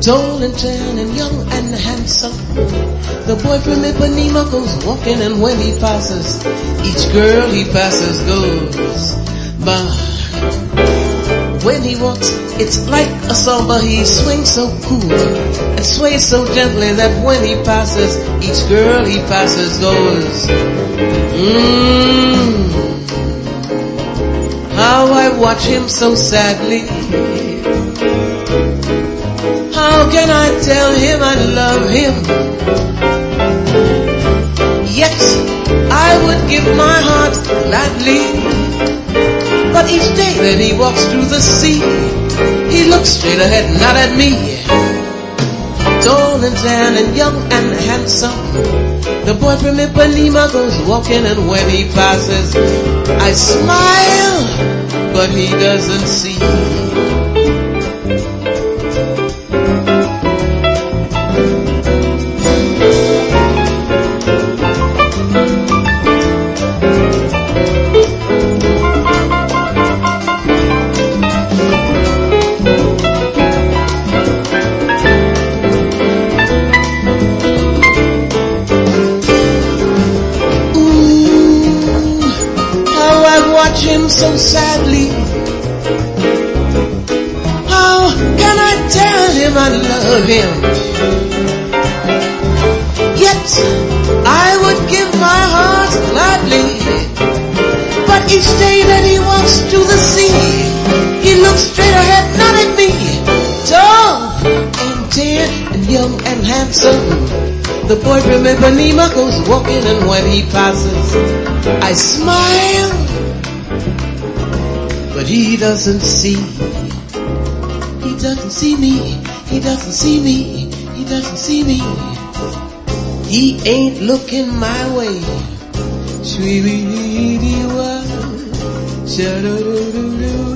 Tall and tan and young and handsome. The boy from Ipanema goes walking, and when he passes, each girl he passes goes by. When he walks, it's like a samba. He swings so cool and sways so gently that when he passes, each girl he passes goes. How I watch him so sadly. How can I tell him I love him? Yet I would give my heart gladly. But each day that he walks through the sea, he looks straight ahead, not at me. Tall and tan and young and handsome, the boy from Ipanema goes walking, and when he passes, I smile, but he doesn't see. Watch him so sadly. How can I tell him I love him? Yet I would give my heart gladly. But each day that he walks to the sea, he looks straight ahead, not at me. Tall and tan and young and handsome, the boy from Ipanema goes walking, and when he passes, I smile, but he doesn't see. He doesn't see me. He doesn't see me. He doesn't see me. He ain't looking my way. Sweetie,